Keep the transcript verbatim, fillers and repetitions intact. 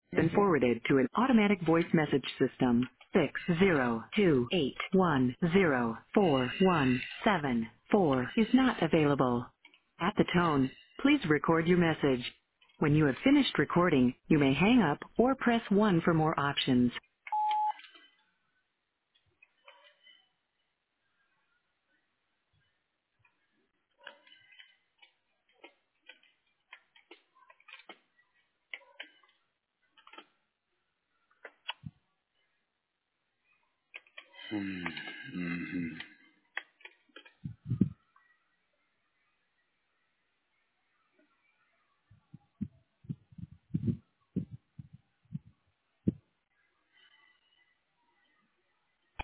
been forwarded to an automatic voice message system. Six zero two eight one zero four one seven four is not available. At the tone, please record your message. When you have finished recording, you may hang up or press one for more options. Mm-hmm.